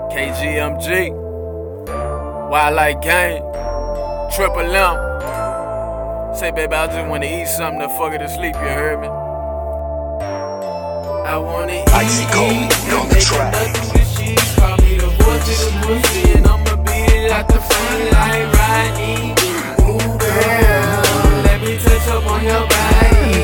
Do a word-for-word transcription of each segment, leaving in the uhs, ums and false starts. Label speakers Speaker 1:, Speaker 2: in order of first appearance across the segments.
Speaker 1: K G M G, Wildlife Gang, Triple M. Say, baby, I just wanna eat something to fuck it to sleep, you heard me? I wanna eat,
Speaker 2: Icy cold,
Speaker 1: eat,
Speaker 2: on the track.
Speaker 1: nothing but shit. Call me the voice of the pussy, and I'ma beat it out the front like riding. Ooh, girl, let me touch up on your body.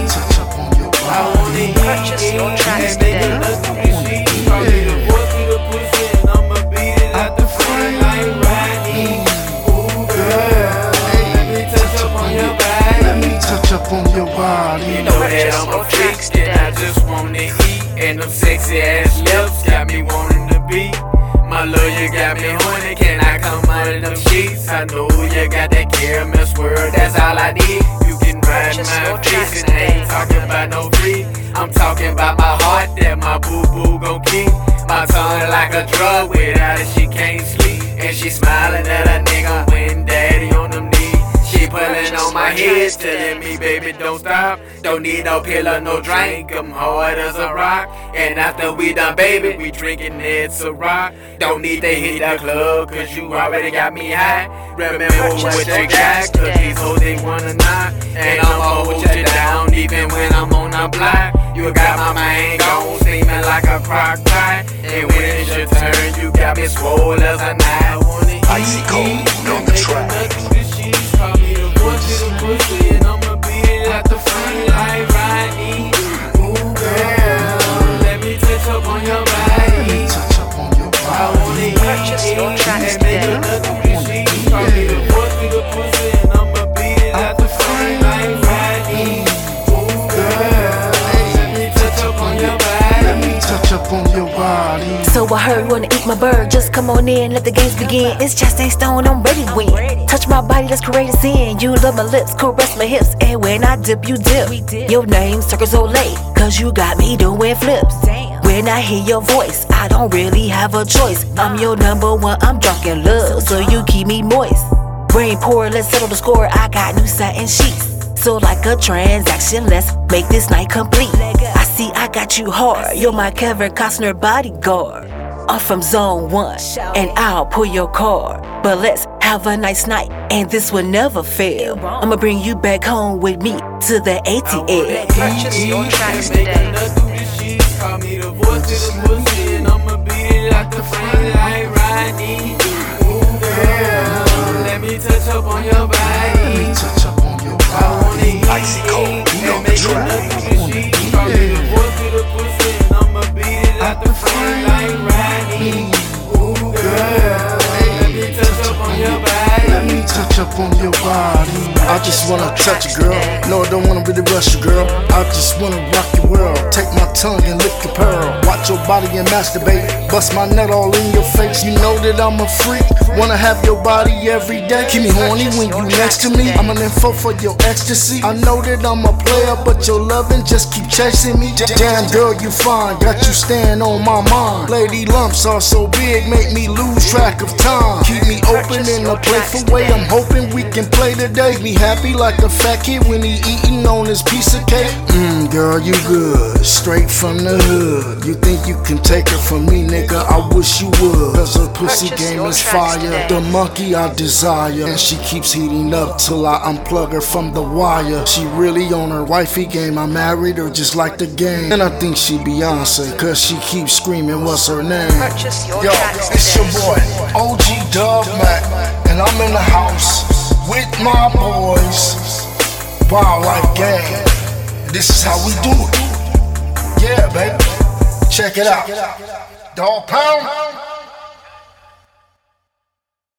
Speaker 1: I wanna eat,
Speaker 3: Purchase your tracks
Speaker 1: and make
Speaker 3: today.
Speaker 1: it nothing but shit. Call me the voice of the pussy, and I'ma beat it out the front like riding. Ooh, girl, let me touch up on your body.
Speaker 2: Let me touch up on your body.
Speaker 1: You know that I'm a freak, and I just wanna eat. And them sexy ass lips got me wanting to be. My love, you got me horny, can I come under them sheets? I know you got that caramel swirl, that's all I need. You can ride my face, and I ain't talking about no free. I'm talking about my heart that my boo-boo gon' keep. My tongue like a drug, without it she can't sleep. And she smiling at a nigga when daddy on them knees. She pulling on my head, telling me, baby, don't stop. Don't need no pill or no drink, I'm hard as a rock. And after we done, baby, we drinking it's a rock. Don't need to hit the club, cause you already got me high. Remember what you got, cause these hoes they wanna knock. And I'ma hold you down, even when I'm on the block. You got my mind gone, steaming like a crock pot. And when it's your turn, you got me swole as a knife.
Speaker 2: Icy cold, on the track.
Speaker 1: Call me the voice of the pussy, and I'ma beat it out the front like riding. Ooh, girl, let me touch up on your body.
Speaker 2: Touch up on your
Speaker 1: I
Speaker 2: body.
Speaker 1: wanna eat,
Speaker 3: Purchase your
Speaker 1: eat,
Speaker 3: tracks
Speaker 1: and make
Speaker 3: today.
Speaker 1: it nothing but shit. Call me the voice of the pussy, and I'ma beat it out the front like riding. Ooh, girl, let me touch up on your body.
Speaker 2: Let me touch up on your body.
Speaker 4: So I heard you wanna eat my bird. Just come on in, let the games begin. It's just ain't stone, I'm ready to win. Touch my body, let's create a sin. You love my lips, caress my hips. And when I dip, you dip. Your name, Circus Olay, cause you got me doing flips. When I hear your voice, I don't really have a choice. I'm your number one, I'm drunk in love, so you keep me moist. Brain poor, let's settle the score. I got new satin sheets. So like a transaction, let's make this night complete. I see I got you hard, you're my Kevin Costner bodyguard. I'm from zone one, and I'll pull your card. But let's have a nice night, and this will never fail. I'ma bring you back home with me to the A T L.
Speaker 3: Purchase your tracks
Speaker 1: Make
Speaker 3: today.
Speaker 1: enough through this shit. Call me the voice of the pussy, and I'ma beat it out the front like riding. Ooh, girl, let me touch up on your
Speaker 2: Let
Speaker 1: body.
Speaker 2: me touch up on your
Speaker 1: I wanna
Speaker 2: body.
Speaker 1: eat,
Speaker 2: Icy cold,
Speaker 1: eat,
Speaker 2: on
Speaker 1: and
Speaker 2: the
Speaker 1: make
Speaker 2: track.
Speaker 1: enough through this shit. Call me the voice of the pussy, and I'ma beat it out the front like riding. Ooh, girl, let me touch up on your body.
Speaker 2: Let me touch up on your body. I just wanna touch you, girl. No, I don't wanna really rush you, girl. I just wanna rock your world. Take my tongue and lick your pearl. Watch your body and masturbate. Bust my nut all in your face. You know that I'm a freak. Wanna have your body every day. Keep me horny when you next to me. I'm an info for your ecstasy. I know that I'm a player, but your loving just keep chasing me. Damn, girl, you fine. Got you staying on my mind. Lady lumps are so big, make me lose track of time. Keep me open in a playful way. I'm hoping we can play today. Me happy like a fat kid when he eating on his piece of cake. Mmm, girl, you good. Straight from the hood. You think you can take it from me, nigga? I wish you would. Cause her pussy
Speaker 3: Purchase
Speaker 2: game
Speaker 3: your
Speaker 2: is
Speaker 3: tracks
Speaker 2: fire.
Speaker 3: today.
Speaker 2: The monkey I desire. And she keeps heating up till I unplug her from the wire. She really on her wifey game. I married her just like the game. And I think she Beyonce. Cause she keeps screaming, what's her name?
Speaker 3: Purchase your
Speaker 2: Yo,
Speaker 3: tracks
Speaker 2: it's your
Speaker 3: today.
Speaker 2: boy, O G Dub Mac, and I'm in the house with my boys, Wildlife Gang. This is how we do it. Yeah, baby. Check it out. Dog Pound.